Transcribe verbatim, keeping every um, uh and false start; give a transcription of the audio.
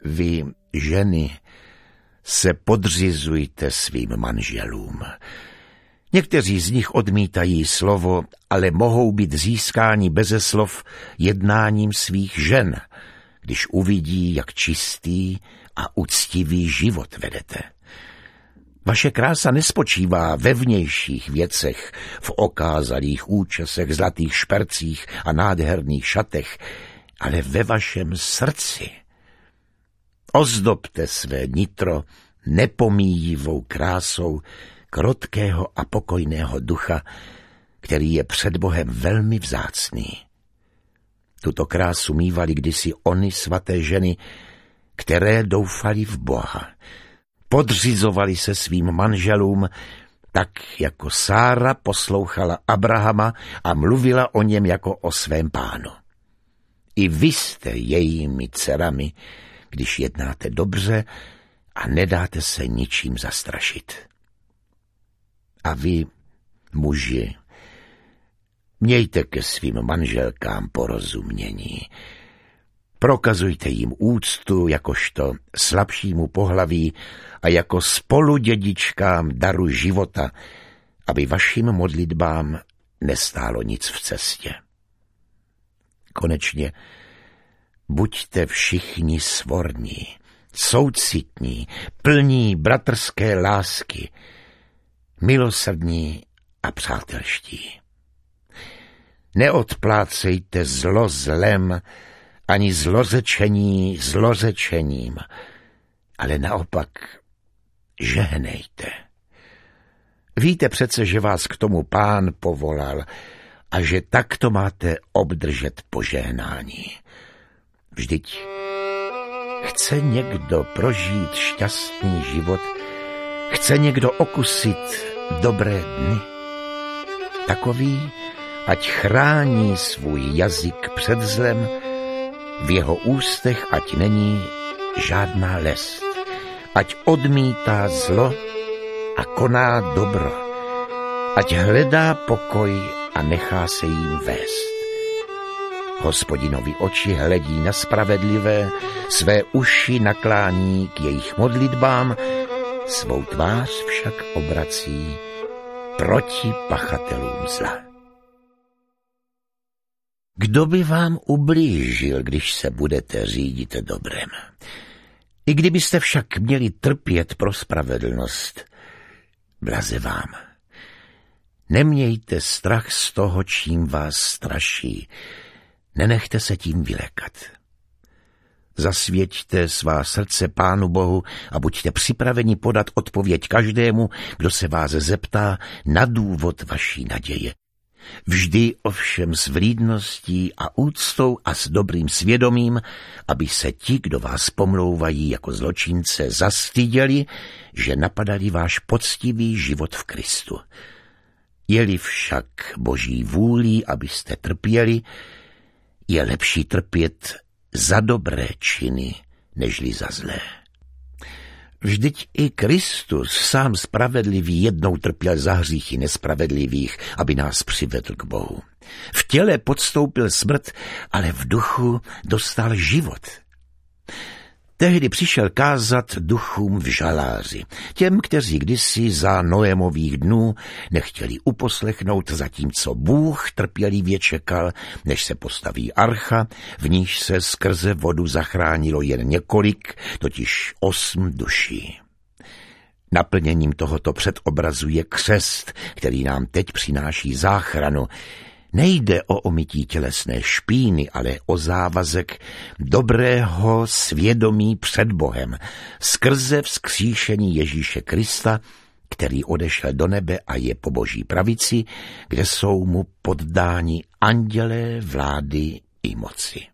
Vy, ženy, se podřizujte svým manželům. Někteří z nich odmítají slovo, ale mohou být získáni beze slov jednáním svých žen, když uvidí, jak čistý a uctivý život vedete. Vaše krása nespočívá ve vnějších věcech, v okázalých účesech, zlatých špercích a nádherných šatech, ale ve vašem srdci. Ozdobte své nitro nepomíjivou krásou krotkého a pokojného ducha, který je před Bohem velmi vzácný. Tuto krásu mívali kdysi ony svaté ženy, které doufali v Boha. Podřizovali se svým manželům, tak jako Sára poslouchala Abrahama a mluvila o něm jako o svém pánu. I vy jste jejími dcerami, když jednáte dobře a nedáte se ničím zastrašit. A vy, muži, mějte ke svým manželkám porozumění. Prokazujte jim úctu jakožto slabšímu pohlaví a jako spoludědičkám daru života, aby vašim modlitbám nestálo nic v cestě. Konečně buďte všichni svorní, soucitní, plní bratrské lásky, milosrdní a přátelští. Neodplácejte zlo zlem, ani zlořečení zlořečením, ale naopak žehnejte. Víte přece, že vás k tomu Pán povolal a že takto máte obdržet požehnání. Vždyť chce někdo prožít šťastný život, chce někdo okusit dobré dny. Takový, ať chrání svůj jazyk před zlem, v jeho ústech ať není žádná lest, ať odmítá zlo a koná dobro, ať hledá pokoj a nechá se jim vést. Hospodinovi oči hledí na spravedlivé, své uši naklání k jejich modlitbám, svou tvář však obrací proti pachatelům zla. Kdo by vám ublížil, když se budete řídit dobrem? I kdybyste však měli trpět pro spravedlnost, blaze vám. Nemějte strach z toho, čím vás straší. Nenechte se tím vylékat. Zasvěťte svá srdce Pánu Bohu a buďte připraveni podat odpověď každému, kdo se vás zeptá na důvod vaší naděje. Vždy ovšem s vlídností a úctou a s dobrým svědomím, aby se ti, kdo vás pomlouvají jako zločince, zastyděli, že napadali váš poctivý život v Kristu. Je-li však Boží vůlí, abyste trpěli, je lepší trpět za dobré činy, nežli za zlé. Vždyť i Kristus, sám spravedlivý, jednou trpěl za hříchy nespravedlivých, aby nás přivedl k Bohu. V těle podstoupil smrt, ale v duchu dostal život. Tehdy přišel kázat duchům v žaláři, těm, kteří kdysi za Noémových dnů nechtěli uposlechnout, zatímco Bůh trpělivě čekal, než se postaví archa, v níž se skrze vodu zachránilo jen několik, totiž osm duší. Naplněním tohoto předobrazu je křest, který nám teď přináší záchranu. Nejde o omytí tělesné špíny, ale o závazek dobrého svědomí před Bohem skrze vzkříšení Ježíše Krista, který odešel do nebe a je po Boží pravici, kde jsou mu poddáni andělé vlády i moci.